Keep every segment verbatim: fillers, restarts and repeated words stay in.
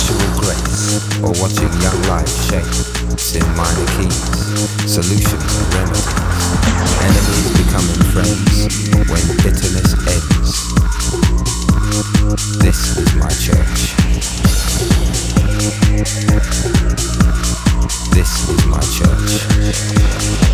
sexual grace, or watching young life shape in minor keys, solutions and remedies, enemies becoming friends when bitterness ends. This is my church. This is my church.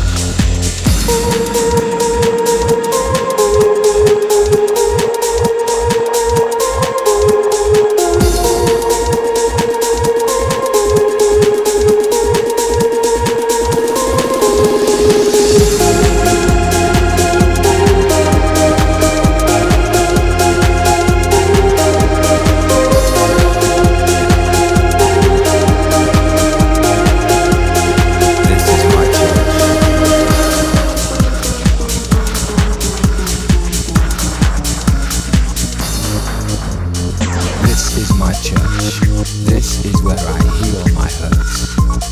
This is where I heal my hurts.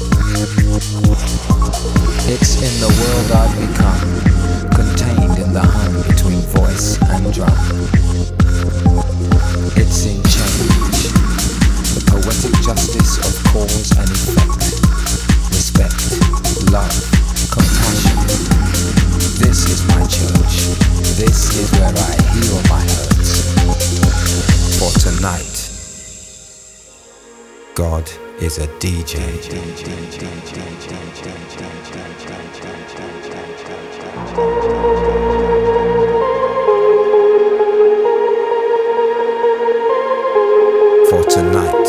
It's in the world I've become, contained in the hum between voice and drum. It's in change, the poetic justice of cause and effect, respect, love, compassion. This is my church. This is where I heal my hurts. For tonight, God is a D J. For tonight.